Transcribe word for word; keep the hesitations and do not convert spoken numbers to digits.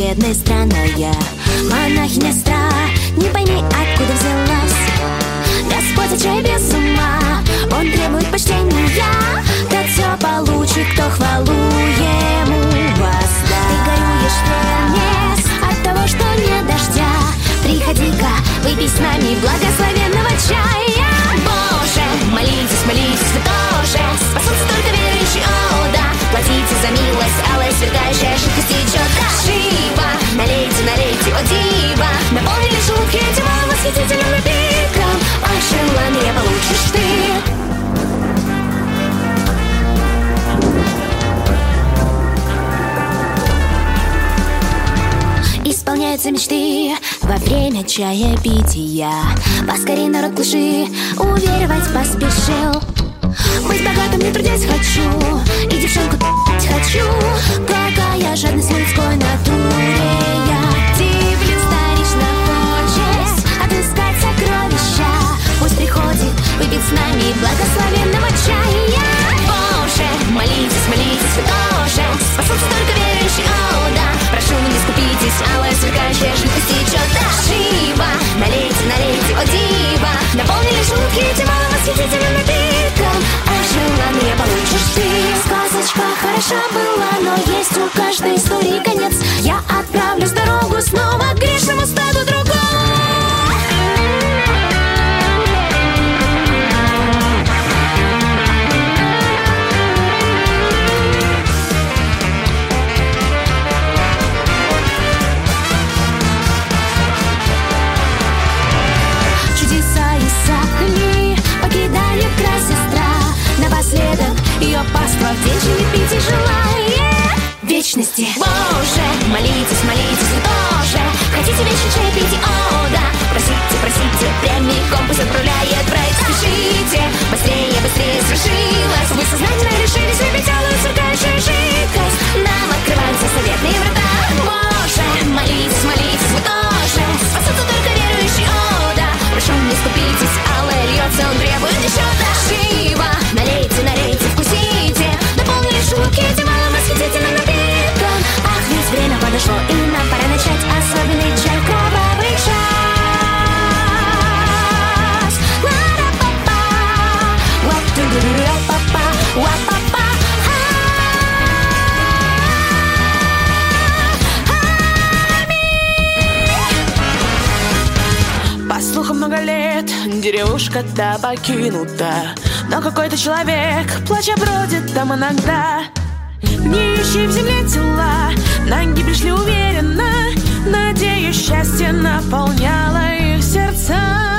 бедная странная монахиня Стра, не пойми, откуда взялась. Господь от чая без ума, он требует почтения. Тот все получит, кто хвалу ему воздаст. Ты горюешь вниз от того, что нет дождя. Приходи-ка, выпей с нами благословенного чая. Боже, молитесь, молитесь, вы тоже. Спасутся только верующие, о да. Платите за милость, алая сверкающая жидкость течет. Живо, налейте, налейте, о диво. Наполнили желудки этим восхитительным напитком. Ой, желание получишь ты. Исполняются мечты во время чаепития. Поскорей, народ, клыши, уверовать поспешил. Быть богатым, не трудясь хочу, и девчонку хочу. Какая жадность людской натуре. Я дивлюсь, старично хочешь отыскать сокровища. Пусть приходит выпить с нами благословенного чая. Боже, молитесь, молитесь, вы тоже. Спасутся только верующие, о да. Прошу, не скупитесь, алая сверкающая жидкость течет. Живо, налейте, налейте, о диво. Наполнили желудки этим восхитительным напитком. А желание получишь ты. Сказочка хороша была, но есть у каждой истории конец. Я отправлюсь в дорогу снова к грешному стаду другому. Покидает край сестра. Напоследок ее паства в день чаепития желает вечности. Боже, молитесь, молитесь, вы тоже. Хотите вечный чаепития, о да. Просите, просите, прямиком пусть отправляет в рай. Спешите, быстрее, быстрее свершилось. Вы сознательно решились выпить алую сверкающую жидкость. Нам открываются заветные врата. Боже, молитесь, молитесь, вы тоже. Спасутся только верующие, о да. Прошу, не скупитесь, алая льется, он требует еще. Живо, налейте, налейте, вкусите. Наполнили желудки этим малым восхитительным напитком. Ах, ведь время подошло, и нам пора начать особенный чай, кровавый час. Ла-ра-па-па, ла-ту-ду-ду-ра-па-па, ла-па-па. По слухам, много лет деревушка-то покинута, но какой-то человек, плача, бродит там иногда. Не ищи в земле тела, на гибель шли уверенно. Надеюсь, счастье наполняло их сердца.